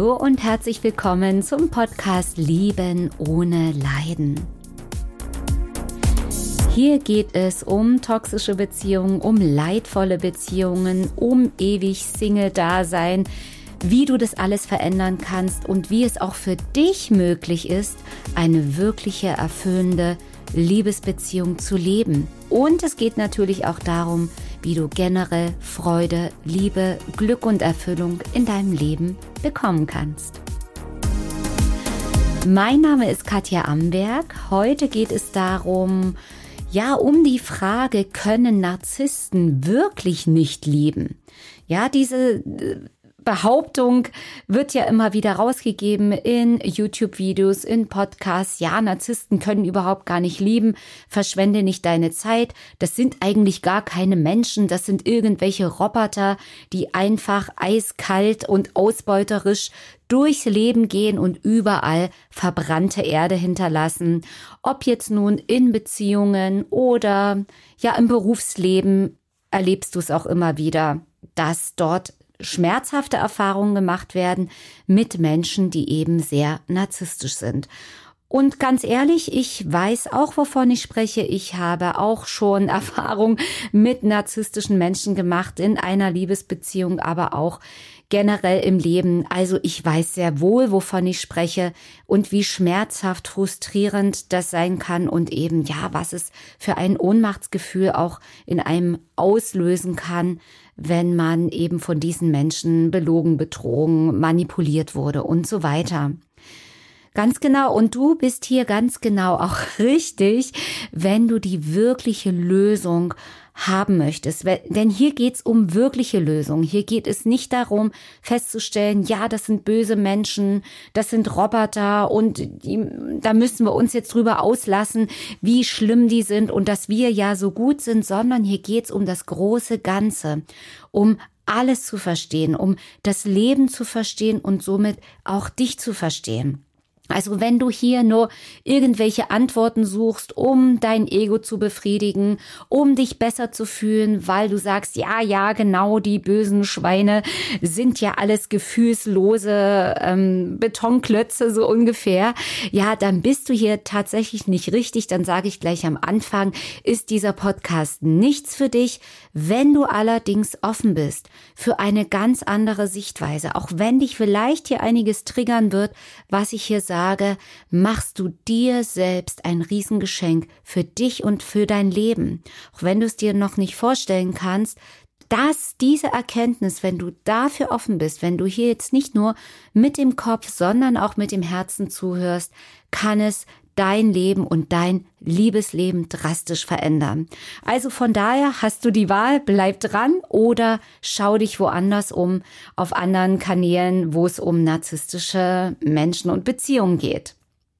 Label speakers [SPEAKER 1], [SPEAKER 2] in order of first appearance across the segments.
[SPEAKER 1] Hallo und herzlich willkommen zum Podcast Lieben ohne Leiden. Hier geht es um toxische Beziehungen, um leidvolle Beziehungen, um ewig Single-Dasein, wie du das alles verändern kannst und wie es auch für dich möglich ist, eine wirkliche, erfüllende Liebesbeziehung zu leben. Und es geht natürlich auch darum, wie du generell Freude, Liebe, Glück und Erfüllung in deinem Leben bekommen kannst. Mein Name ist Katja Amberg. Heute geht es darum, um die Frage, können Narzissten wirklich nicht lieben? Ja, diese Behauptung wird ja immer wieder rausgegeben in YouTube-Videos, in Podcasts. Ja, Narzissten können überhaupt gar nicht lieben. Verschwende nicht deine Zeit. Das sind eigentlich gar keine Menschen. Das sind irgendwelche Roboter, die einfach eiskalt und ausbeuterisch durchs Leben gehen und überall verbrannte Erde hinterlassen. Ob jetzt nun in Beziehungen oder im Berufsleben erlebst du es auch immer wieder, dass dort schmerzhafte Erfahrungen gemacht werden mit Menschen, die eben sehr narzisstisch sind. Und ganz ehrlich, ich weiß auch, wovon ich spreche. Ich habe auch schon Erfahrung mit narzisstischen Menschen gemacht in einer Liebesbeziehung, aber auch generell im Leben. Also ich weiß sehr wohl, wovon ich spreche und wie schmerzhaft, frustrierend das sein kann und eben, was es für ein Ohnmachtsgefühl auch in einem auslösen kann, wenn man eben von diesen Menschen belogen, betrogen, manipuliert wurde und so weiter. Ganz genau. Und du bist hier ganz genau auch richtig, wenn du die wirkliche Lösung haben möchtest. Denn hier geht's um wirkliche Lösungen. Hier geht es nicht darum, festzustellen, das sind böse Menschen, das sind Roboter und da müssen wir uns jetzt drüber auslassen, wie schlimm die sind und dass wir ja so gut sind, sondern hier geht's um das große Ganze, um alles zu verstehen, um das Leben zu verstehen und somit auch dich zu verstehen. Also wenn du hier nur irgendwelche Antworten suchst, um dein Ego zu befriedigen, um dich besser zu fühlen, weil du sagst, genau, die bösen Schweine sind ja alles gefühlslose Betonklötze so ungefähr, dann bist du hier tatsächlich nicht richtig. Dann sage ich gleich am Anfang, ist dieser Podcast nichts für dich. Wenn du allerdings offen bist für eine ganz andere Sichtweise, auch wenn dich vielleicht hier einiges triggern wird, was ich hier sage, machst du dir selbst ein Riesengeschenk für dich und für dein Leben. Auch wenn du es dir noch nicht vorstellen kannst, dass diese Erkenntnis, wenn du dafür offen bist, wenn du hier jetzt nicht nur mit dem Kopf, sondern auch mit dem Herzen zuhörst, kann es dein Leben und dein Liebesleben drastisch verändern. Also von daher hast du die Wahl, bleib dran oder schau dich woanders um, auf anderen Kanälen, wo es um narzisstische Menschen und Beziehungen geht.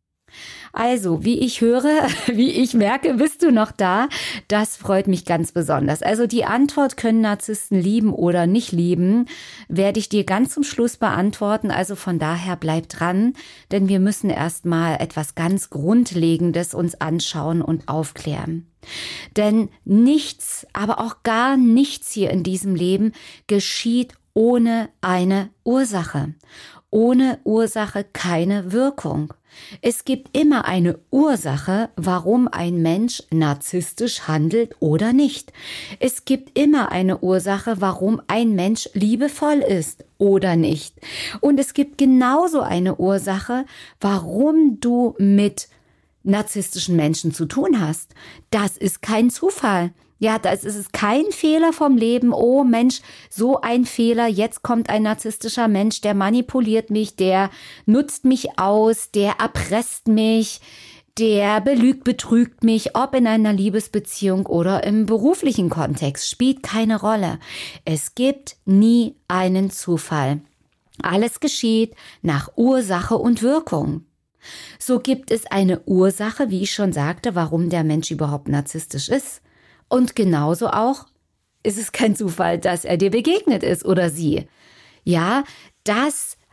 [SPEAKER 1] Also, wie ich höre, wie ich merke, bist du noch da. Das freut mich ganz besonders. Also die Antwort, können Narzissten lieben oder nicht lieben, werde ich dir ganz zum Schluss beantworten. Also von daher bleib dran, denn wir müssen erstmal etwas ganz Grundlegendes uns anschauen und aufklären. Denn nichts, aber auch gar nichts hier in diesem Leben geschieht ohne eine Ursache. Ohne Ursache keine Wirkung. Es gibt immer eine Ursache, warum ein Mensch narzisstisch handelt oder nicht. Es gibt immer eine Ursache, warum ein Mensch liebevoll ist oder nicht. Und es gibt genauso eine Ursache, warum du mit narzisstischen Menschen zu tun hast. Das ist kein Zufall. Das ist kein Fehler vom Leben. Oh Mensch, so ein Fehler. Jetzt kommt ein narzisstischer Mensch, der manipuliert mich, der nutzt mich aus, der erpresst mich, der belügt, betrügt mich, ob in einer Liebesbeziehung oder im beruflichen Kontext, spielt keine Rolle. Es gibt nie einen Zufall. Alles geschieht nach Ursache und Wirkung. So gibt es eine Ursache, wie ich schon sagte, warum der Mensch überhaupt narzisstisch ist. Und genauso auch ist es kein Zufall, dass er dir begegnet ist oder sie. Das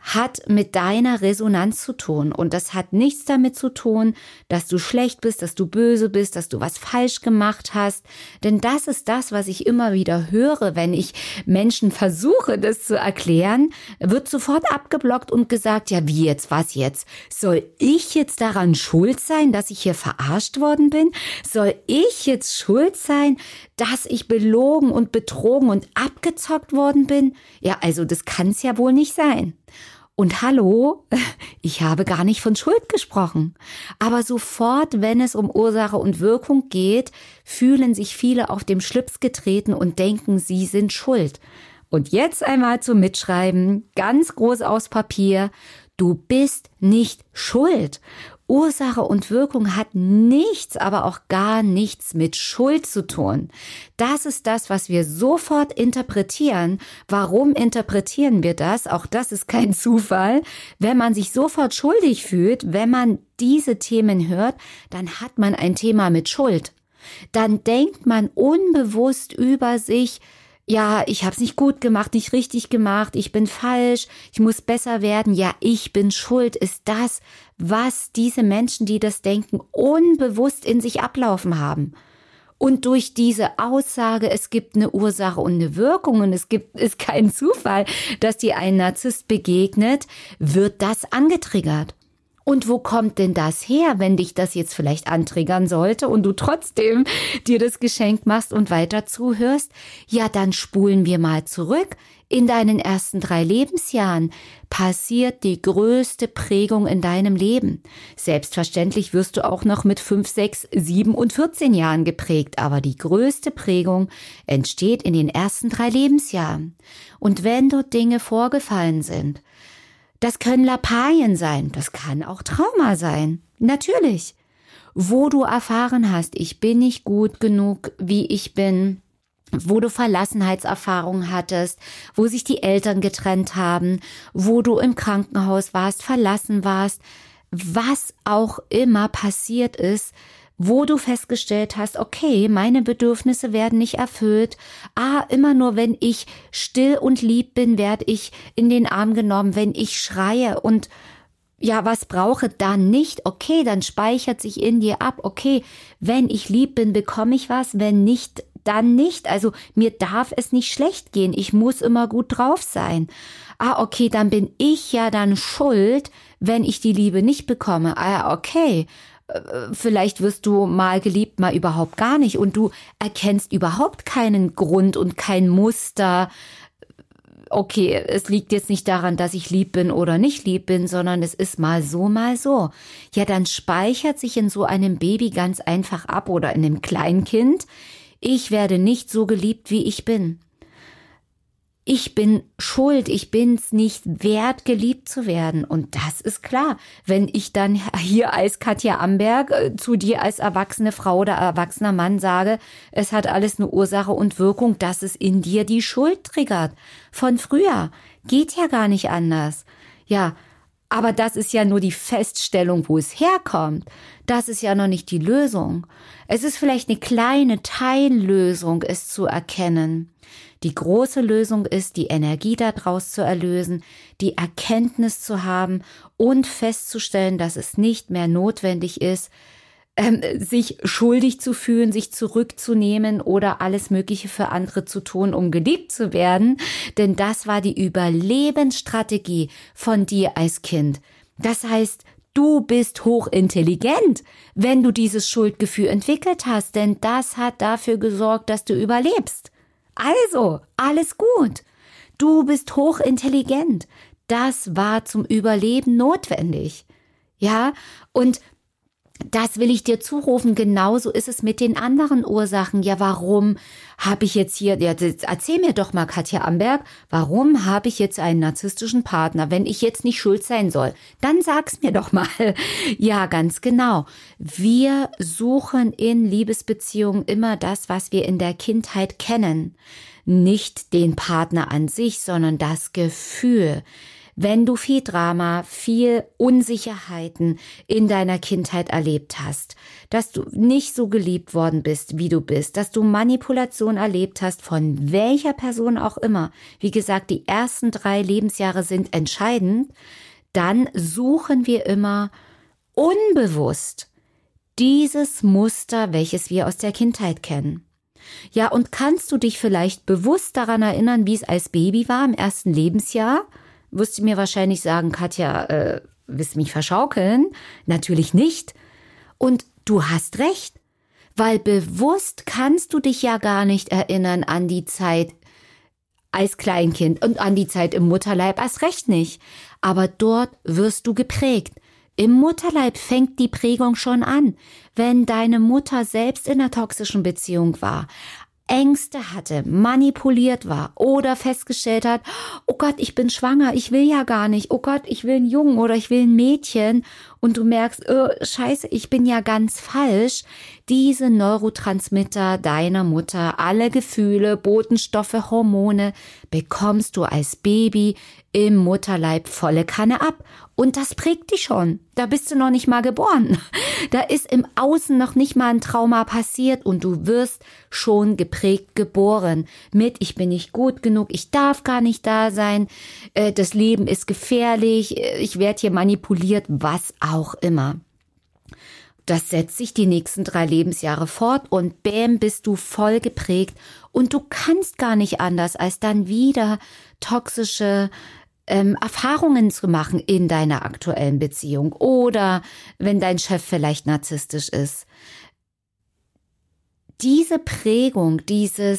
[SPEAKER 1] hat mit deiner Resonanz zu tun. Und das hat nichts damit zu tun, dass du schlecht bist, dass du böse bist, dass du was falsch gemacht hast. Denn das ist das, was ich immer wieder höre, wenn ich Menschen versuche, das zu erklären, wird sofort abgeblockt und gesagt, ja, wie jetzt, was jetzt? Soll ich jetzt daran schuld sein, dass ich hier verarscht worden bin? Soll ich jetzt schuld sein, dass ich belogen und betrogen und abgezockt worden bin? Ja, also das kann es ja wohl nicht sein. Und hallo, ich habe gar nicht von Schuld gesprochen. Aber sofort, wenn es um Ursache und Wirkung geht, fühlen sich viele auf dem Schlips getreten und denken, sie sind schuld. Und jetzt einmal zum Mitschreiben, ganz groß aufs Papier, du bist nicht schuld. Ursache und Wirkung hat nichts, aber auch gar nichts mit Schuld zu tun. Das ist das, was wir sofort interpretieren. Warum interpretieren wir das? Auch das ist kein Zufall. Wenn man sich sofort schuldig fühlt, wenn man diese Themen hört, dann hat man ein Thema mit Schuld. Dann denkt man unbewusst über sich, ja, ich habe es nicht gut gemacht, nicht richtig gemacht, ich bin falsch, ich muss besser werden, ja, ich bin schuld, ist das, was diese Menschen, die das denken, unbewusst in sich ablaufen haben. Und durch diese Aussage, es gibt eine Ursache und eine Wirkung und ist kein Zufall, dass dir ein Narzisst begegnet, wird das angetriggert. Und wo kommt denn das her, wenn dich das jetzt vielleicht antriggern sollte und du trotzdem dir das Geschenk machst und weiter zuhörst? Ja, dann spulen wir mal zurück. In deinen ersten 3 Lebensjahren passiert die größte Prägung in deinem Leben. Selbstverständlich wirst du auch noch mit 5, 6, 7 und 14 Jahren geprägt, aber die größte Prägung entsteht in den ersten 3 Lebensjahren. Und wenn dort Dinge vorgefallen sind, das können Lappalien sein, das kann auch Trauma sein, natürlich. Wo du erfahren hast, ich bin nicht gut genug, wie ich bin, wo du Verlassenheitserfahrungen hattest, wo sich die Eltern getrennt haben, wo du im Krankenhaus warst, verlassen warst, was auch immer passiert ist, wo du festgestellt hast, okay, meine Bedürfnisse werden nicht erfüllt. Immer nur wenn ich still und lieb bin, werde ich in den Arm genommen, wenn ich schreie und ja, was brauche dann nicht? Okay, dann speichert sich in dir ab. Okay, wenn ich lieb bin, bekomme ich was, wenn nicht, dann nicht. Also mir darf es nicht schlecht gehen. Ich muss immer gut drauf sein. Okay, dann bin ich ja dann schuld, wenn ich die Liebe nicht bekomme. Okay. Vielleicht wirst du mal geliebt, mal überhaupt gar nicht und du erkennst überhaupt keinen Grund und kein Muster. Okay, es liegt jetzt nicht daran, dass ich lieb bin oder nicht lieb bin, sondern es ist mal so, mal so. Ja, dann speichert sich in so einem Baby ganz einfach ab oder in einem Kleinkind, ich werde nicht so geliebt, wie ich bin. Ich bin schuld, ich bin's nicht wert, geliebt zu werden. Und das ist klar. Wenn ich dann hier als Katja Amberg zu dir als erwachsene Frau oder erwachsener Mann sage, es hat alles eine Ursache und Wirkung, dass es in dir die Schuld triggert. Von früher. Geht ja gar nicht anders. Ja, aber das ist ja nur die Feststellung, wo es herkommt. Das ist ja noch nicht die Lösung. Es ist vielleicht eine kleine Teillösung, es zu erkennen. Die große Lösung ist, die Energie daraus zu erlösen, die Erkenntnis zu haben und festzustellen, dass es nicht mehr notwendig ist, sich schuldig zu fühlen, sich zurückzunehmen oder alles Mögliche für andere zu tun, um geliebt zu werden. Denn das war die Überlebensstrategie von dir als Kind. Das heißt, du bist hochintelligent, wenn du dieses Schuldgefühl entwickelt hast, denn das hat dafür gesorgt, dass du überlebst. Also, alles gut. Du bist hochintelligent. Das war zum Überleben notwendig. Ja, und das will ich dir zurufen. Genauso ist es mit den anderen Ursachen. Ja, warum habe ich jetzt hier, ja, erzähl mir doch mal, Katja Amberg, warum habe ich jetzt einen narzisstischen Partner, wenn ich jetzt nicht schuld sein soll? Dann sag's mir doch mal. Ja, ganz genau. Wir suchen in Liebesbeziehungen immer das, was wir in der Kindheit kennen. Nicht den Partner an sich, sondern das Gefühl. wenn du viel Drama, viel Unsicherheiten in deiner Kindheit erlebt hast, dass du nicht so geliebt worden bist, wie du bist, dass du Manipulation erlebt hast, von welcher Person auch immer. Wie gesagt, die ersten 3 Lebensjahre sind entscheidend. Dann suchen wir immer unbewusst dieses Muster, welches wir aus der Kindheit kennen. Ja, und kannst du dich vielleicht bewusst daran erinnern, wie es als Baby war im ersten Lebensjahr? Wirst du mir wahrscheinlich sagen, Katja, willst du mich verschaukeln? Natürlich nicht. Und du hast recht, weil bewusst kannst du dich ja gar nicht erinnern an die Zeit als Kleinkind und an die Zeit im Mutterleib erst recht nicht. Aber dort wirst du geprägt. Im Mutterleib fängt die Prägung schon an, wenn deine Mutter selbst in einer toxischen Beziehung war, Ängste hatte, manipuliert war oder festgestellt hat, oh Gott, ich bin schwanger, ich will ja gar nicht, oh Gott, ich will einen Jungen oder ich will ein Mädchen und du merkst, scheiße, ich bin ja ganz falsch. Diese Neurotransmitter deiner Mutter, alle Gefühle, Botenstoffe, Hormone bekommst du als Baby im Mutterleib volle Kanne ab. Und das prägt dich schon. Da bist du noch nicht mal geboren. Da ist im Außen noch nicht mal ein Trauma passiert und du wirst schon geprägt geboren mit, ich bin nicht gut genug, ich darf gar nicht da sein, das Leben ist gefährlich, ich werde hier manipuliert, was auch immer. Das setzt sich die nächsten 3 Lebensjahre fort und bäm, bist du voll geprägt und du kannst gar nicht anders, als dann wieder toxische Erfahrungen zu machen in deiner aktuellen Beziehung oder wenn dein Chef vielleicht narzisstisch ist. Diese Prägung, diese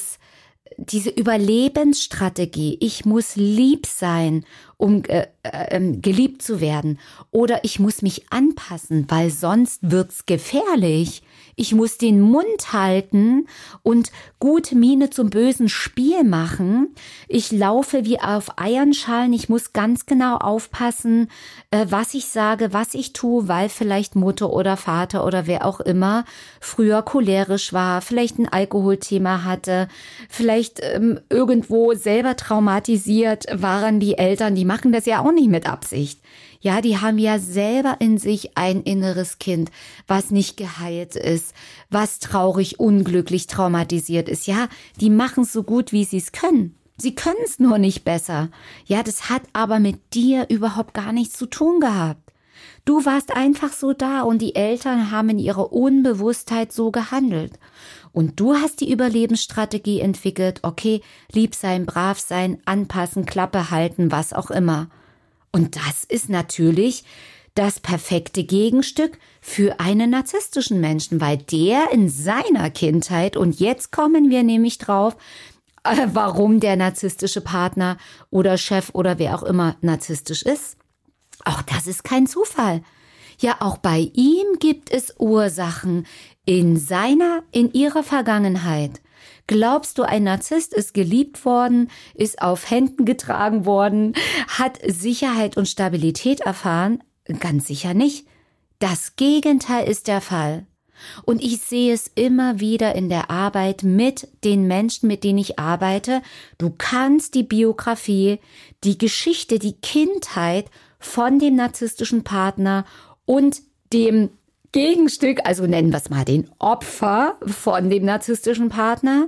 [SPEAKER 1] Überlebensstrategie, ich muss lieb sein, um geliebt zu werden, oder ich muss mich anpassen, weil sonst wird's gefährlich. Ich muss den Mund halten und gute Miene zum bösen Spiel machen. Ich laufe wie auf Eierschalen. Ich muss ganz genau aufpassen, was ich sage, was ich tue, weil vielleicht Mutter oder Vater oder wer auch immer früher cholerisch war, vielleicht ein Alkoholthema hatte, vielleicht irgendwo selber traumatisiert waren die Eltern. Die machen das ja auch nicht mit Absicht. Ja, die haben ja selber in sich ein inneres Kind, was nicht geheilt ist, was traurig, unglücklich, traumatisiert ist. Ja, die machen es so gut, wie sie es können. Sie können es nur nicht besser. Ja, das hat aber mit dir überhaupt gar nichts zu tun gehabt. Du warst einfach so da und die Eltern haben in ihrer Unbewusstheit so gehandelt. Und du hast die Überlebensstrategie entwickelt, okay, lieb sein, brav sein, anpassen, Klappe halten, was auch immer. Und das ist natürlich das perfekte Gegenstück für einen narzisstischen Menschen, weil der in seiner Kindheit, und jetzt kommen wir nämlich drauf, warum der narzisstische Partner oder Chef oder wer auch immer narzisstisch ist. Auch das ist kein Zufall. Ja, auch bei ihm gibt es Ursachen in ihrer Vergangenheit. Glaubst du, ein Narzisst ist geliebt worden, ist auf Händen getragen worden, hat Sicherheit und Stabilität erfahren? Ganz sicher nicht. Das Gegenteil ist der Fall. Und ich sehe es immer wieder in der Arbeit mit den Menschen, mit denen ich arbeite. Du kannst die Biografie, die Geschichte, die Kindheit von dem narzisstischen Partner und dem Gegenstück, also nennen wir es mal den Opfer von dem narzisstischen Partner,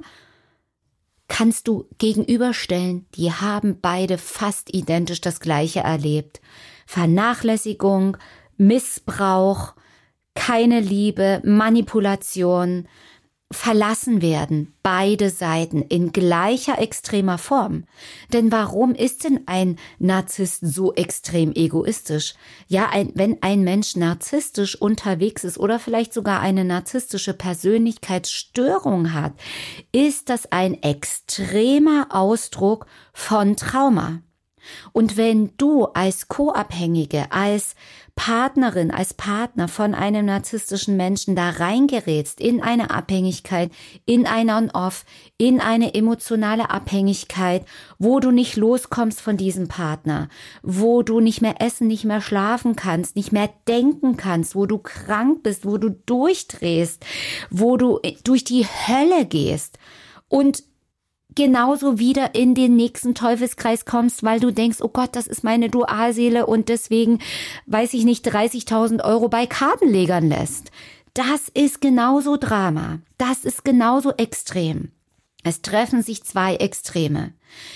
[SPEAKER 1] kannst du gegenüberstellen. Die haben beide fast identisch das Gleiche erlebt. Vernachlässigung, Missbrauch, keine Liebe, Manipulation, verlassen werden, beide Seiten in gleicher extremer Form. Denn warum ist denn ein Narzisst so extrem egoistisch? Ja, wenn ein Mensch narzisstisch unterwegs ist oder vielleicht sogar eine narzisstische Persönlichkeitsstörung hat, ist das ein extremer Ausdruck von Trauma. Und wenn du als Co-Abhängige, als Partnerin, als Partner von einem narzisstischen Menschen da reingerätst in eine Abhängigkeit, in ein On-Off, in eine emotionale Abhängigkeit, wo du nicht loskommst von diesem Partner, wo du nicht mehr essen, nicht mehr schlafen kannst, nicht mehr denken kannst, wo du krank bist, wo du durchdrehst, wo du durch die Hölle gehst und genauso wieder in den nächsten Teufelskreis kommst, weil du denkst, oh Gott, das ist meine Dualseele und deswegen, weiß ich nicht, 30.000 Euro bei Kartenlegern lässt. Das ist genauso Drama. Das ist genauso extrem. Es treffen sich zwei Extreme.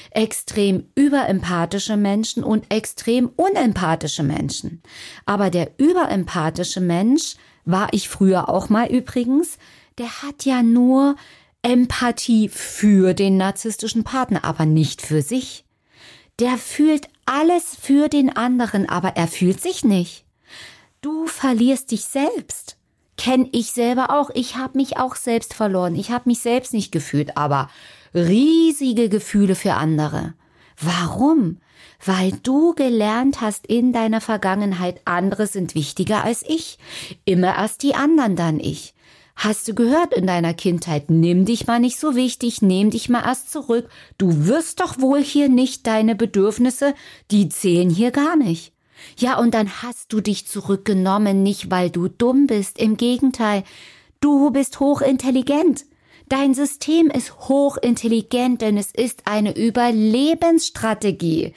[SPEAKER 1] Extrem überempathische Menschen und extrem unempathische Menschen. Aber der überempathische Mensch, war ich früher auch mal übrigens, der hat ja nur Empathie für den narzisstischen Partner, aber nicht für sich. Der fühlt alles für den anderen, aber er fühlt sich nicht. Du verlierst dich selbst. Kenn ich selber auch. Ich habe mich auch selbst verloren. Ich habe mich selbst nicht gefühlt, aber riesige Gefühle für andere. Warum? Weil du gelernt hast in deiner Vergangenheit, andere sind wichtiger als ich. Immer erst die anderen, dann ich. Hast du gehört in deiner Kindheit, nimm dich mal nicht so wichtig, nimm dich mal erst zurück. Du wirst doch wohl hier nicht deine Bedürfnisse, die zählen hier gar nicht. Ja, und dann hast du dich zurückgenommen, nicht weil du dumm bist, im Gegenteil, du bist hochintelligent. Dein System ist hochintelligent, denn es ist eine Überlebensstrategie,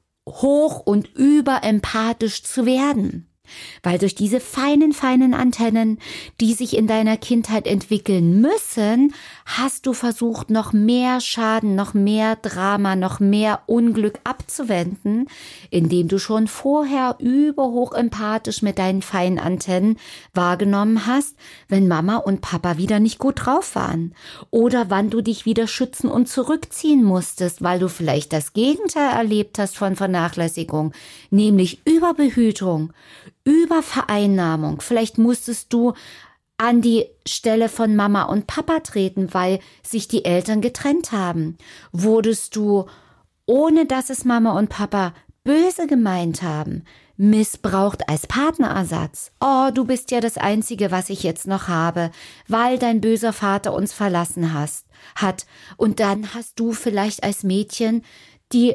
[SPEAKER 1] hoch und überempathisch zu werden. Weil durch diese feinen Antennen, die sich in deiner Kindheit entwickeln müssen, hast du versucht, noch mehr Schaden, noch mehr Drama, noch mehr Unglück abzuwenden, indem du schon vorher überhoch empathisch mit deinen feinen Antennen wahrgenommen hast, wenn Mama und Papa wieder nicht gut drauf waren. Oder wann du dich wieder schützen und zurückziehen musstest, weil du vielleicht das Gegenteil erlebt hast von Vernachlässigung, nämlich Überbehütung, Übervereinnahmung. Vielleicht musstest du an die Stelle von Mama und Papa treten, weil sich die Eltern getrennt haben. Wurdest du, ohne dass es Mama und Papa böse gemeint haben, missbraucht als Partnerersatz. Oh, du bist ja das Einzige, was ich jetzt noch habe, weil dein böser Vater uns verlassen hat. Und dann hast du vielleicht als Mädchen die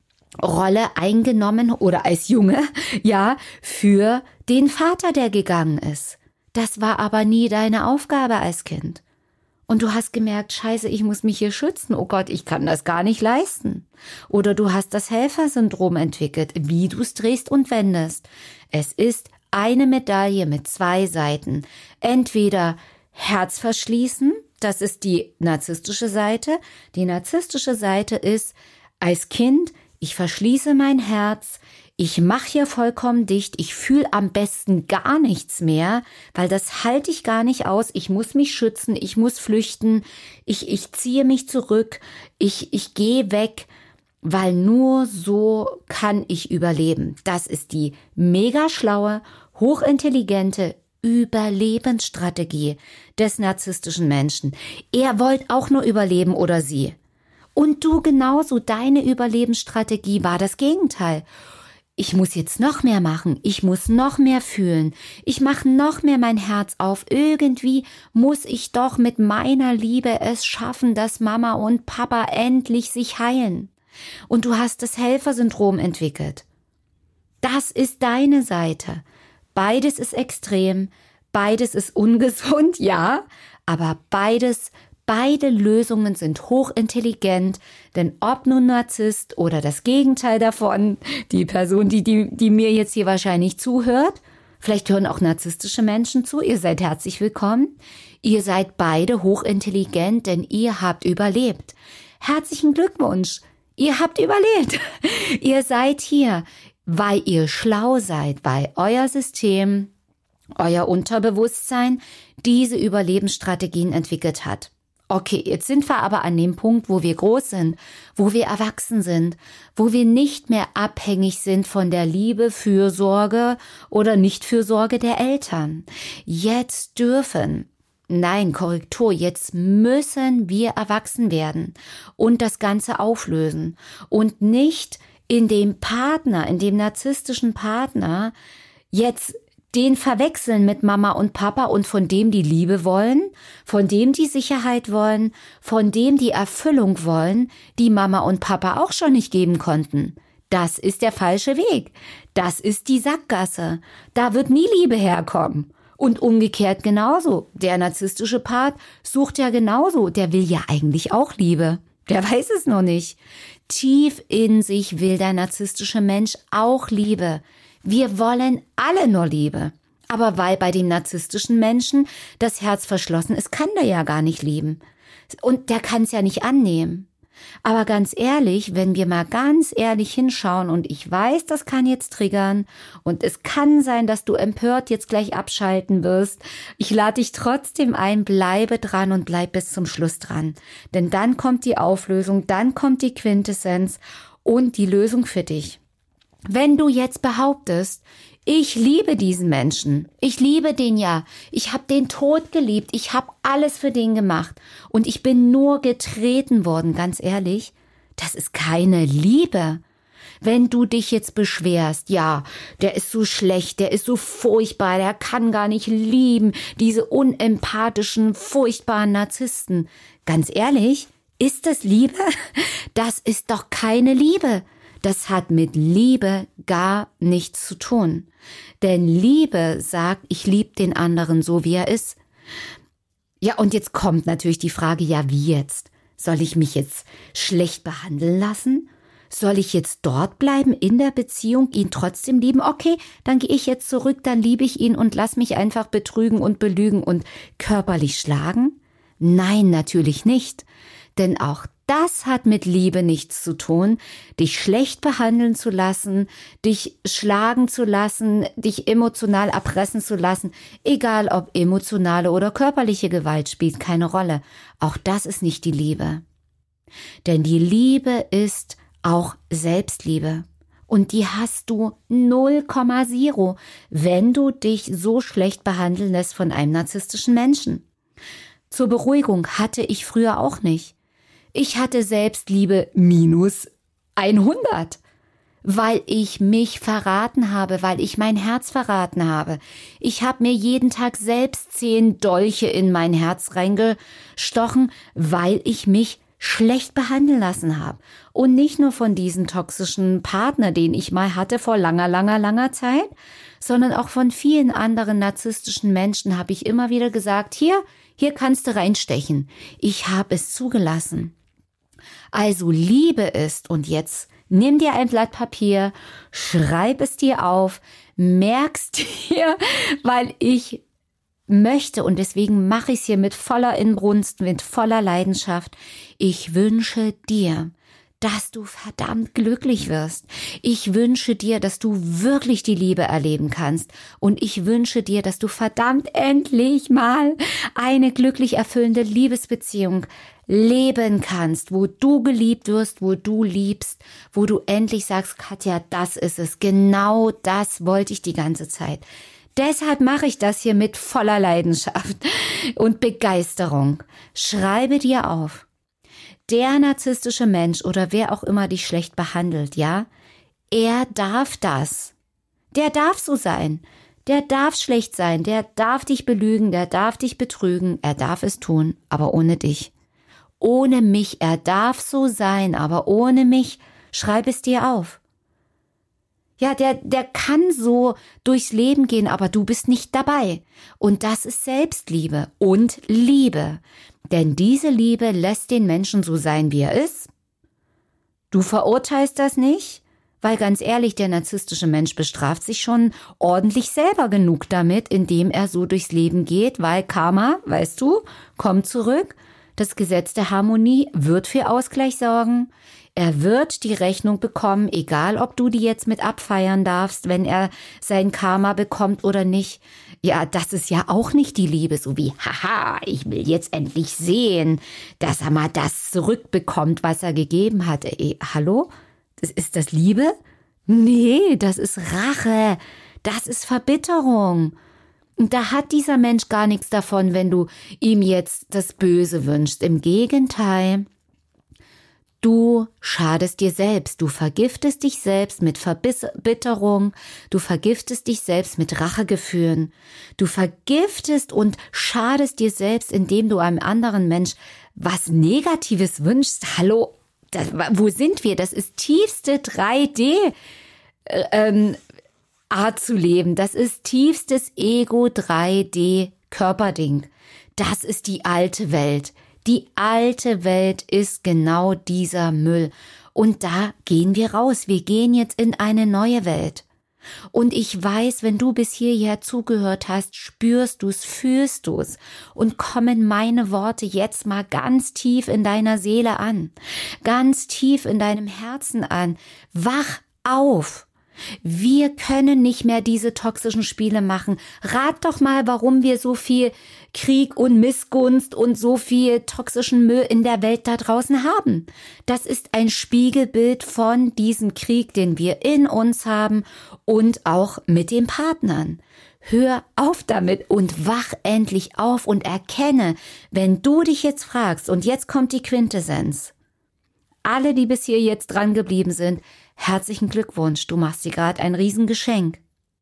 [SPEAKER 1] Rolle eingenommen oder als Junge, ja, für den Vater, der gegangen ist. Das war aber nie deine Aufgabe als Kind. Und du hast gemerkt, scheiße, ich muss mich hier schützen. Oh Gott, ich kann das gar nicht leisten. Oder du hast das Helfersyndrom entwickelt, wie du es drehst und wendest. Es ist eine Medaille mit zwei Seiten. Entweder Herz verschließen, das ist die narzisstische Seite. Die narzisstische Seite ist, als Kind, ich verschließe mein Herz, ich mache hier vollkommen dicht, ich fühle am besten gar nichts mehr, weil das halte ich gar nicht aus, ich muss mich schützen, ich muss flüchten, ich ziehe mich zurück, ich gehe weg, weil nur so kann ich überleben. Das ist die mega schlaue, hochintelligente Überlebensstrategie des narzisstischen Menschen. Er wollte auch nur überleben oder sie. Und du genauso, deine Überlebensstrategie war das Gegenteil. Ich muss jetzt noch mehr machen, ich muss noch mehr fühlen, ich mache noch mehr mein Herz auf. Irgendwie muss ich doch mit meiner Liebe es schaffen, dass Mama und Papa endlich sich heilen. Und du hast das Helfersyndrom entwickelt. Das ist deine Seite. Beides ist extrem, beides ist ungesund, ja, aber beide Lösungen sind hochintelligent, denn ob nun Narzisst oder das Gegenteil davon, die Person, die mir jetzt hier wahrscheinlich zuhört, vielleicht hören auch narzisstische Menschen zu, ihr seid herzlich willkommen. Ihr seid beide hochintelligent, denn ihr habt überlebt. Herzlichen Glückwunsch, ihr habt überlebt. Ihr seid hier, weil ihr schlau seid, weil euer System, euer Unterbewusstsein diese Überlebensstrategien entwickelt hat. Okay, jetzt sind wir aber an dem Punkt, wo wir groß sind, wo wir erwachsen sind, wo wir nicht mehr abhängig sind von der Liebe, Fürsorge oder Nichtfürsorge der Eltern. Jetzt jetzt müssen wir erwachsen werden und das Ganze auflösen und nicht in dem narzisstischen Partner jetzt den verwechseln mit Mama und Papa und von dem die Liebe wollen, von dem die Sicherheit wollen, von dem die Erfüllung wollen, die Mama und Papa auch schon nicht geben konnten. Das ist der falsche Weg. Das ist die Sackgasse. Da wird nie Liebe herkommen. Und umgekehrt genauso. Der narzisstische Part sucht ja genauso. Der will ja eigentlich auch Liebe. Der weiß es noch nicht. Tief in sich will der narzisstische Mensch auch Liebe. Wir wollen alle nur Liebe. Aber weil bei dem narzisstischen Menschen das Herz verschlossen ist, kann der ja gar nicht lieben. Und der kann es ja nicht annehmen. Aber ganz ehrlich, wenn wir mal ganz ehrlich hinschauen, und ich weiß, das kann jetzt triggern und es kann sein, dass du empört jetzt gleich abschalten wirst. Ich lade dich trotzdem ein, bleibe dran und bleib bis zum Schluss dran. Denn dann kommt die Auflösung, dann kommt die Quintessenz und die Lösung für dich. Wenn du jetzt behauptest, ich liebe diesen Menschen, ich liebe den ja, ich habe den Tod geliebt, ich habe alles für den gemacht und ich bin nur getreten worden, ganz ehrlich, das ist keine Liebe. Wenn du dich jetzt beschwerst, ja, der ist so schlecht, der ist so furchtbar, der kann gar nicht lieben, diese unempathischen, furchtbaren Narzissten. Ganz ehrlich, ist das Liebe? Das ist doch keine Liebe. Das hat mit Liebe gar nichts zu tun. Denn Liebe sagt, ich liebe den anderen so, wie er ist. Ja, und jetzt kommt natürlich die Frage, ja, wie jetzt? Soll ich mich jetzt schlecht behandeln lassen? Soll ich jetzt dort bleiben in der Beziehung, ihn trotzdem lieben? Okay, dann gehe ich jetzt zurück, dann liebe ich ihn und lass mich einfach betrügen und belügen und körperlich schlagen? Nein, natürlich nicht. Denn auch das hat mit Liebe nichts zu tun, dich schlecht behandeln zu lassen, dich schlagen zu lassen, dich emotional erpressen zu lassen, egal ob emotionale oder körperliche Gewalt spielt keine Rolle. Auch das ist nicht die Liebe. Denn die Liebe ist auch Selbstliebe. Und die hast du 0,0, wenn du dich so schlecht behandeln lässt von einem narzisstischen Menschen. Zur Beruhigung hatte ich früher auch nicht. Ich hatte Selbstliebe minus 100, weil ich mich verraten habe, weil ich mein Herz verraten habe. Ich habe mir jeden Tag selbst 10 Dolche in mein Herz reingestochen, weil ich mich schlecht behandeln lassen habe. Und nicht nur von diesem toxischen Partner, den ich mal hatte vor langer Zeit, sondern auch von vielen anderen narzisstischen Menschen habe ich immer wieder gesagt, hier kannst du reinstechen. Ich habe es zugelassen. Also Liebe ist, und jetzt nimm dir ein Blatt Papier, schreib es dir auf, merkst dir, weil ich möchte, und deswegen mache ich es hier mit voller Inbrunst, mit voller Leidenschaft, ich wünsche dir, dass du verdammt glücklich wirst. Ich wünsche dir, dass du wirklich die Liebe erleben kannst. Und ich wünsche dir, dass du verdammt endlich mal eine glücklich erfüllende Liebesbeziehung leben kannst, wo du geliebt wirst, wo du liebst, wo du endlich sagst, Katja, das ist es. Genau das wollte ich die ganze Zeit. Deshalb mache ich das hier mit voller Leidenschaft und Begeisterung. Schreibe dir auf. Der narzisstische Mensch oder wer auch immer dich schlecht behandelt, ja, er darf das. Der darf so sein. Der darf schlecht sein. Der darf dich belügen. Der darf dich betrügen. Er darf es tun, aber ohne dich. Ohne mich. Er darf so sein, aber ohne mich. Schreib es dir auf. Ja, der kann so durchs Leben gehen, aber du bist nicht dabei. Und das ist Selbstliebe und Liebe. Denn diese Liebe lässt den Menschen so sein, wie er ist. Du verurteilst das nicht, weil ganz ehrlich, der narzisstische Mensch bestraft sich schon ordentlich selber genug damit, indem er so durchs Leben geht, weil Karma, weißt du, kommt zurück. Das Gesetz der Harmonie wird für Ausgleich sorgen. Er wird die Rechnung bekommen, egal ob du die jetzt mit abfeiern darfst, wenn er sein Karma bekommt oder nicht. Ja, das ist ja auch nicht die Liebe, so wie, haha, ich will jetzt endlich sehen, dass er mal das zurückbekommt, was er gegeben hat. Hallo? Ist das Liebe? Nee, das ist Rache. Das ist Verbitterung. Und da hat dieser Mensch gar nichts davon, wenn du ihm jetzt das Böse wünschst. Im Gegenteil. Du schadest dir selbst, du vergiftest dich selbst mit Verbitterung, du vergiftest dich selbst mit Rachegefühlen, du vergiftest und schadest dir selbst, indem du einem anderen Mensch was Negatives wünschst. Hallo, wo sind wir? Das ist tiefste 3D Art zu leben, das ist tiefstes Ego 3D Körperding. Das ist die alte Welt. Die alte Welt ist genau dieser Müll. Und da gehen wir raus. Wir gehen jetzt in eine neue Welt. Und ich weiß, wenn du bis hierher zugehört hast, spürst du's, fühlst du's und kommen meine Worte jetzt mal ganz tief in deiner Seele an, ganz tief in deinem Herzen an. Wach auf! Wir können nicht mehr diese toxischen Spiele machen. Rat doch mal, warum wir so viel Krieg und Missgunst und so viel toxischen Müll in der Welt da draußen haben. Das ist ein Spiegelbild von diesem Krieg, den wir in uns haben und auch mit den Partnern. Hör auf damit und wach endlich auf und erkenne, wenn du dich jetzt fragst, und jetzt kommt die Quintessenz. Alle, die bis hier jetzt dran geblieben sind, herzlichen Glückwunsch, du machst dir gerade ein Riesengeschenk.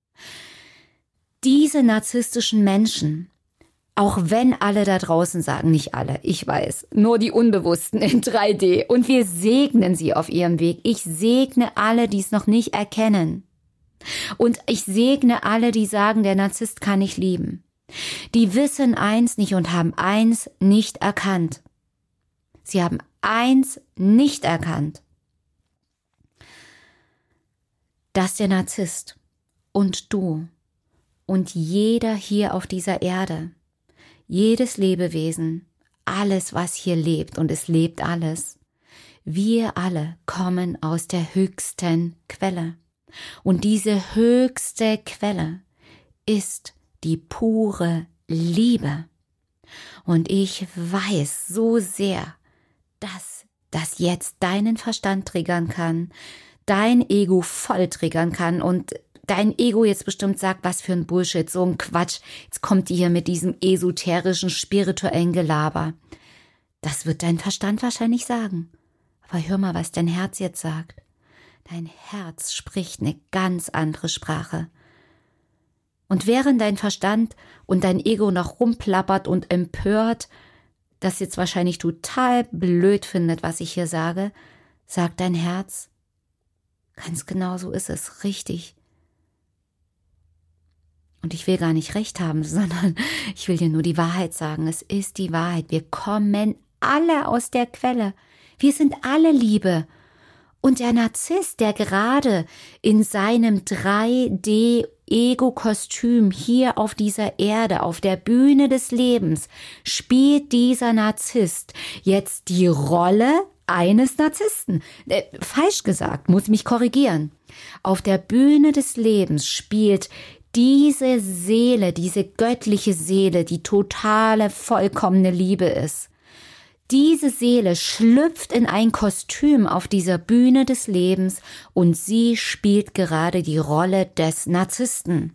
[SPEAKER 1] Diese narzisstischen Menschen, auch wenn alle da draußen sagen, nicht alle, ich weiß, nur die Unbewussten in 3D, und wir segnen sie auf ihrem Weg. Ich segne alle, die es noch nicht erkennen. Und ich segne alle, die sagen, der Narzisst kann nicht lieben. Die wissen eins nicht und haben eins nicht erkannt. Sie haben eins nicht erkannt, dass der Narzisst und du und jeder hier auf dieser Erde, jedes Lebewesen, alles, was hier lebt, und es lebt alles, wir alle kommen aus der höchsten Quelle. Und diese höchste Quelle ist die pure Liebe. Und ich weiß so sehr, dass das jetzt deinen Verstand triggern kann, dein Ego voll triggern kann und dein Ego jetzt bestimmt sagt, was für ein Bullshit, so ein Quatsch, jetzt kommt die hier mit diesem esoterischen, spirituellen Gelaber. Das wird dein Verstand wahrscheinlich sagen. Aber hör mal, was dein Herz jetzt sagt. Dein Herz spricht eine ganz andere Sprache. Und während dein Verstand und dein Ego noch rumplappert und empört, das jetzt wahrscheinlich total blöd findet, was ich hier sage, sagt dein Herz, ganz genau so ist es, richtig. Und ich will gar nicht recht haben, sondern ich will dir nur die Wahrheit sagen. Es ist die Wahrheit. Wir kommen alle aus der Quelle. Wir sind alle Liebe. Und der Narzisst, der gerade in seinem 3D-Ego-Kostüm hier auf dieser Erde, auf der Bühne des Lebens, spielt dieser Narzisst jetzt die Rolle eines Narzissten. Falsch gesagt, muss mich korrigieren. Auf der Bühne des Lebens spielt diese Seele, diese göttliche Seele, die totale, vollkommene Liebe ist. Diese Seele schlüpft in ein Kostüm auf dieser Bühne des Lebens und sie spielt gerade die Rolle des Narzissten.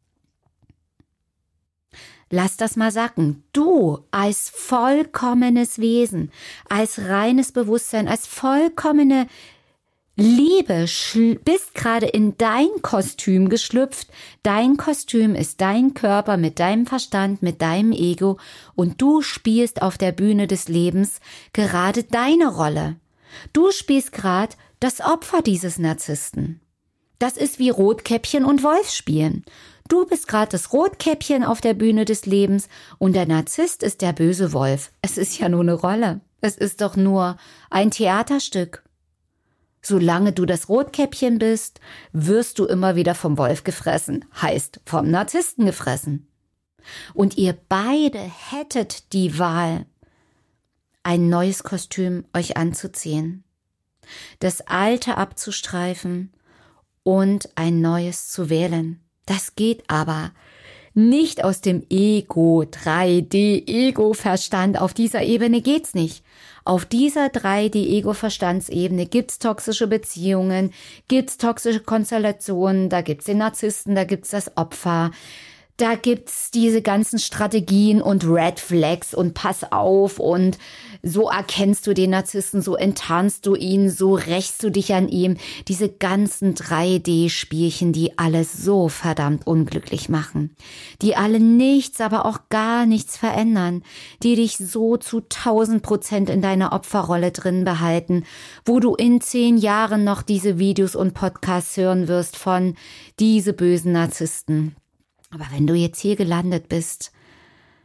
[SPEAKER 1] Lass das mal sacken. Du als vollkommenes Wesen, als reines Bewusstsein, als vollkommene Liebe bist gerade in dein Kostüm geschlüpft. Dein Kostüm ist dein Körper mit deinem Verstand, mit deinem Ego und du spielst auf der Bühne des Lebens gerade deine Rolle. Du spielst gerade das Opfer dieses Narzissten. Das ist wie Rotkäppchen und Wolf spielen. Du bist gerade das Rotkäppchen auf der Bühne des Lebens und der Narzisst ist der böse Wolf. Es ist ja nur eine Rolle. Es ist doch nur ein Theaterstück. Solange du das Rotkäppchen bist, wirst du immer wieder vom Wolf gefressen, heißt vom Narzissten gefressen. Und ihr beide hättet die Wahl, ein neues Kostüm euch anzuziehen, das alte abzustreifen und ein neues zu wählen. Das geht aber nicht aus dem Ego, 3D-Ego-Verstand. Auf dieser Ebene geht's nicht. Auf dieser 3D-Ego-Verstandsebene gibt's toxische Beziehungen, gibt's toxische Konstellationen, da gibt's den Narzissten, da gibt's das Opfer, da gibt's diese ganzen Strategien und Red Flags und pass auf und so erkennst du den Narzissten, so enttarnst du ihn, so rächst du dich an ihm. Diese ganzen 3D-Spielchen, die alles so verdammt unglücklich machen, die alle nichts, aber auch gar nichts verändern, die dich so zu 1000% in deiner Opferrolle drin behalten, wo du in 10 Jahren noch diese Videos und Podcasts hören wirst von diese bösen Narzissten. Aber wenn du jetzt hier gelandet bist,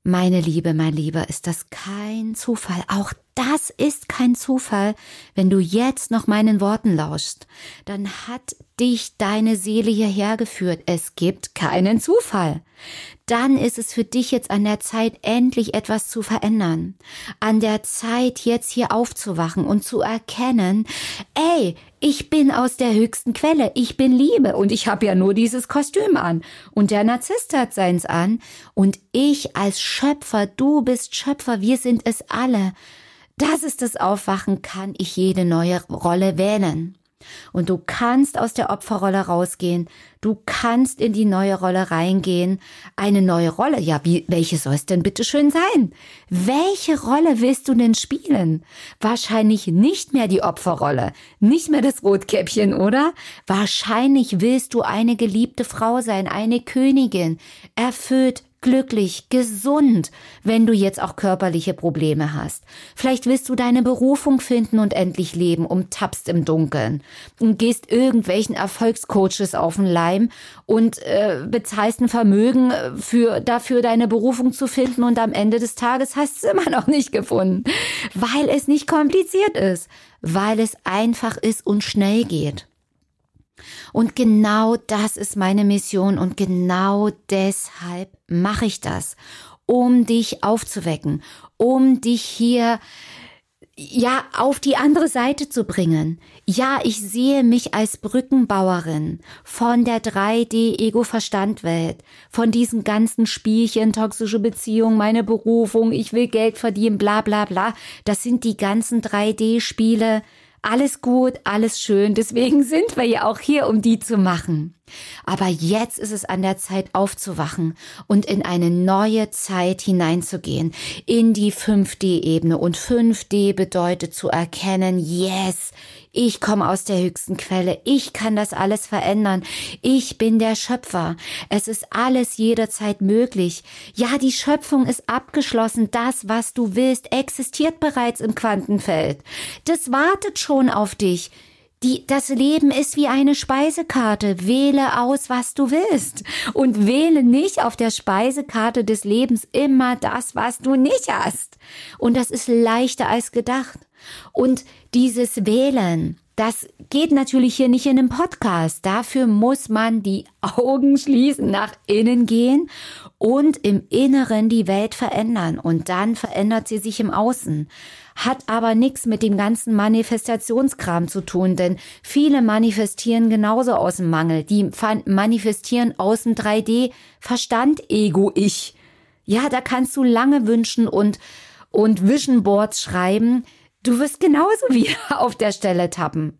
[SPEAKER 1] Meine Liebe, mein Lieber, ist das kein Zufall? Auch das ist kein Zufall. Wenn du jetzt noch meinen Worten lauschst, dann hat dich deine Seele hierher geführt. Es gibt keinen Zufall. Dann ist es für dich jetzt an der Zeit, endlich etwas zu verändern. An der Zeit, jetzt hier aufzuwachen und zu erkennen, ey, ich bin aus der höchsten Quelle, ich bin Liebe und ich habe ja nur dieses Kostüm an. Und der Narzisst hat seins an und ich als Schöpfer, du bist Schöpfer, wir sind es alle. Das ist das Aufwachen, kann ich jede neue Rolle wählen. Und du kannst aus der Opferrolle rausgehen, du kannst in die neue Rolle reingehen. Eine neue Rolle, ja, welche soll es denn bitte schön sein? Welche Rolle willst du denn spielen? Wahrscheinlich nicht mehr die Opferrolle, nicht mehr das Rotkäppchen, oder? Wahrscheinlich willst du eine geliebte Frau sein, eine Königin, erfüllt, glücklich, gesund, wenn du jetzt auch körperliche Probleme hast. Vielleicht willst du deine Berufung finden und endlich leben, tappst im Dunkeln und gehst irgendwelchen Erfolgscoaches auf den Leim und bezahlst ein Vermögen dafür deine Berufung zu finden und am Ende des Tages hast du es immer noch nicht gefunden, weil es nicht kompliziert ist, weil es einfach ist und schnell geht. Und genau das ist meine Mission und genau deshalb mache ich das, um dich aufzuwecken, um dich hier auf die andere Seite zu bringen. Ja, ich sehe mich als Brückenbauerin von der 3D-Ego-Verstand-Welt, von diesen ganzen Spielchen, toxische Beziehung, meine Berufung, ich will Geld verdienen, bla bla bla. Das sind die ganzen 3D-Spiele. Alles gut, alles schön, deswegen sind wir ja auch hier, um die zu machen. Aber jetzt ist es an der Zeit aufzuwachen und in eine neue Zeit hineinzugehen, in die 5D-Ebene. Und 5D bedeutet zu erkennen, yes, ich komme aus der höchsten Quelle, ich kann das alles verändern, ich bin der Schöpfer, es ist alles jederzeit möglich. Ja, die Schöpfung ist abgeschlossen, das, was du willst, existiert bereits im Quantenfeld. Das wartet schon auf dich. Das Leben ist wie eine Speisekarte. Wähle aus, was du willst. Und wähle nicht auf der Speisekarte des Lebens immer das, was du nicht hast. Und das ist leichter als gedacht. Und dieses Wählen, das geht natürlich hier nicht in einem Podcast. Dafür muss man die Augen schließen, nach innen gehen und im Inneren die Welt verändern. Und dann verändert sie sich im Außen. Hat aber nichts mit dem ganzen Manifestationskram zu tun, denn viele manifestieren genauso aus dem Mangel. Die manifestieren aus dem 3D-Verstand, Ego-Ich. Ja, da kannst du lange wünschen und Vision Boards schreiben. Du wirst genauso wieder auf der Stelle tappen.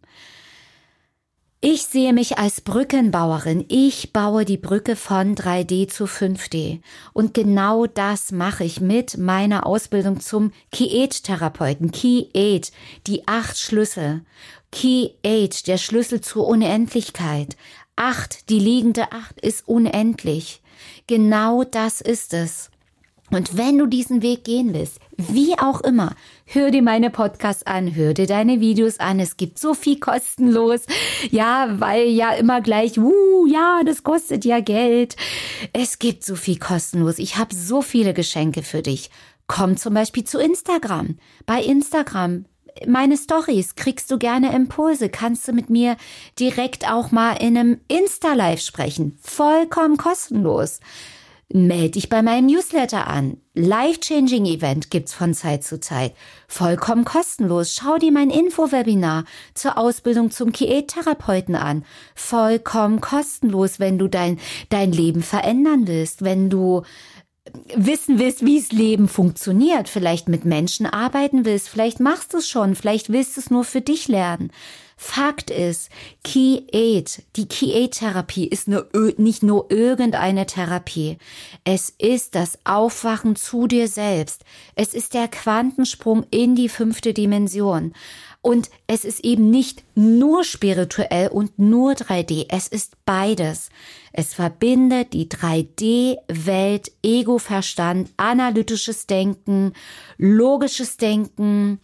[SPEAKER 1] Ich sehe mich als Brückenbauerin. Ich baue die Brücke von 3D zu 5D. Und genau das mache ich mit meiner Ausbildung zum Ki-Age-Therapeuten. Ki-Age, die 8 Schlüssel. Ki-Age, der Schlüssel zur Unendlichkeit. 8, die liegende 8 ist unendlich. Genau das ist es. Und wenn du diesen Weg gehen willst, wie auch immer, hör dir meine Podcasts an, hör dir deine Videos an. Es gibt so viel kostenlos. Ja, weil ja immer gleich, ja, das kostet ja Geld. Es gibt so viel kostenlos. Ich habe so viele Geschenke für dich. Komm zum Beispiel zu Instagram. Bei Instagram, meine Stories, kriegst du gerne Impulse. Kannst du mit mir direkt auch mal in einem Insta-Live sprechen. Vollkommen kostenlos. Melde dich bei meinem Newsletter an. Life-Changing Event gibt's von Zeit zu Zeit. Vollkommen kostenlos. Schau dir mein Info-Webinar zur Ausbildung zum Ki-Age-Therapeuten an. Vollkommen kostenlos, wenn du dein Leben verändern willst, wenn du wissen willst, wie das Leben funktioniert, vielleicht mit Menschen arbeiten willst, vielleicht machst du es schon, vielleicht willst du es nur für dich lernen. Fakt ist, Ki-Age, die Ki-Age-Therapie ist nicht nur irgendeine Therapie. Es ist das Aufwachen zu dir selbst. Es ist der Quantensprung in die 5. Dimension. Und es ist eben nicht nur spirituell und nur 3D. Es ist beides. Es verbindet die 3D-Welt, Ego-Verstand, analytisches Denken, logisches Denken,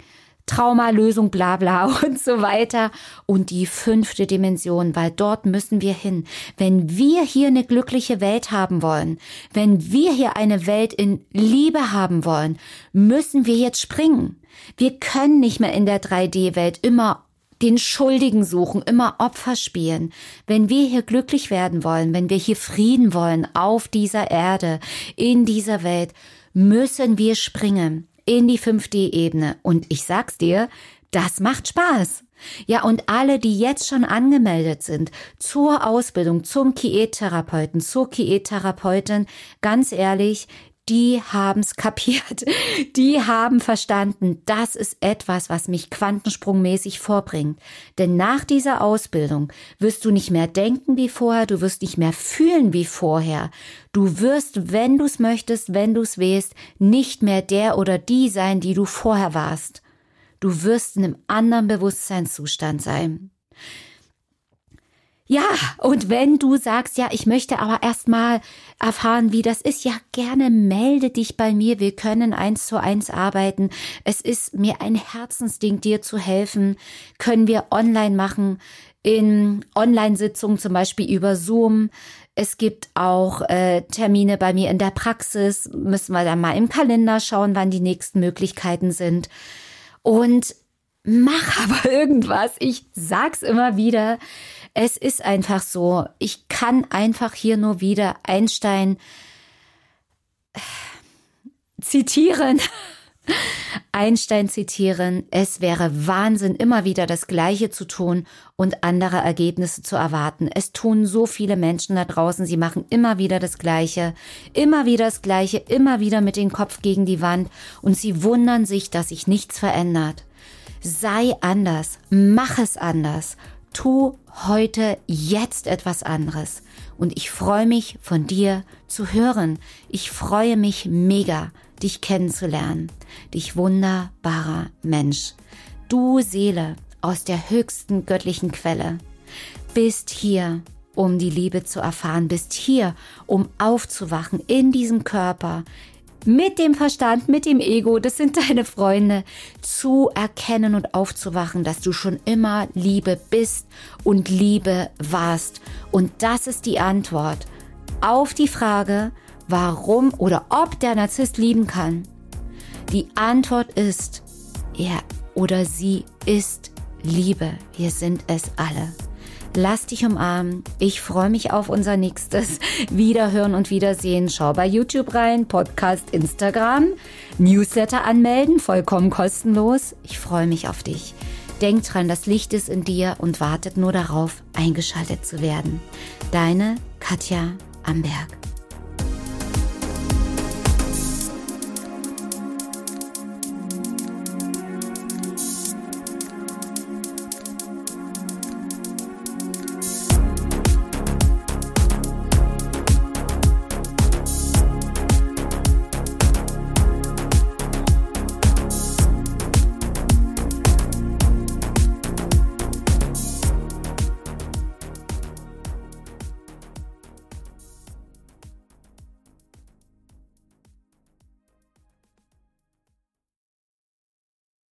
[SPEAKER 1] Traumalösung, bla bla und so weiter. Und die 5. Dimension, weil dort müssen wir hin. Wenn wir hier eine glückliche Welt haben wollen, wenn wir hier eine Welt in Liebe haben wollen, müssen wir jetzt springen. Wir können nicht mehr in der 3D-Welt immer den Schuldigen suchen, immer Opfer spielen. Wenn wir hier glücklich werden wollen, wenn wir hier Frieden wollen auf dieser Erde, in dieser Welt, müssen wir springen in die 5D-Ebene. Und ich sag's dir, das macht Spaß. Ja, und alle, die jetzt schon angemeldet sind zur Ausbildung zum Ki-Therapeuten, zur Ki-Therapeutin, ganz ehrlich, die haben's kapiert. Die haben verstanden, das ist etwas, was mich quantensprungmäßig vorbringt. Denn nach dieser Ausbildung wirst du nicht mehr denken wie vorher, du wirst nicht mehr fühlen wie vorher. Du wirst, wenn du es möchtest, wenn du es willst, nicht mehr der oder die sein, die du vorher warst. Du wirst in einem anderen Bewusstseinszustand sein. Ja, und wenn du sagst, ja, ich möchte aber erst mal erfahren, wie das ist, ja, gerne melde dich bei mir. Wir können 1:1 arbeiten. Es ist mir ein Herzensding, dir zu helfen. Können wir online machen, in Online-Sitzungen, zum Beispiel über Zoom. Es gibt auch Termine bei mir in der Praxis. Müssen wir dann mal im Kalender schauen, wann die nächsten Möglichkeiten sind. Und mach aber irgendwas. Ich sag's immer wieder. Es ist einfach so, ich kann einfach hier nur wieder Einstein zitieren. Einstein zitieren, es wäre Wahnsinn, immer wieder das Gleiche zu tun und andere Ergebnisse zu erwarten. Es tun so viele Menschen da draußen, sie machen immer wieder das Gleiche, immer wieder mit dem Kopf gegen die Wand und sie wundern sich, dass sich nichts verändert. Sei anders, mach es anders. Tu heute, jetzt etwas anderes. Und ich freue mich, von dir zu hören. Ich freue mich mega, dich kennenzulernen. Dich wunderbarer Mensch. Du Seele aus der höchsten göttlichen Quelle. Bist hier, um die Liebe zu erfahren. Bist hier, um aufzuwachen in diesem Körper. Mit dem Verstand, mit dem Ego, das sind deine Freunde, zu erkennen und aufzuwachen, dass du schon immer Liebe bist und Liebe warst. Und das ist die Antwort auf die Frage, warum oder ob der Narzisst lieben kann. Die Antwort ist, er oder sie ist Liebe. Wir sind es alle. Lass dich umarmen. Ich freue mich auf unser nächstes Wiederhören und Wiedersehen. Schau bei YouTube rein, Podcast, Instagram, Newsletter anmelden, vollkommen kostenlos. Ich freue mich auf dich. Denk dran, das Licht ist in dir und wartet nur darauf, eingeschaltet zu werden. Deine Katja Amberg.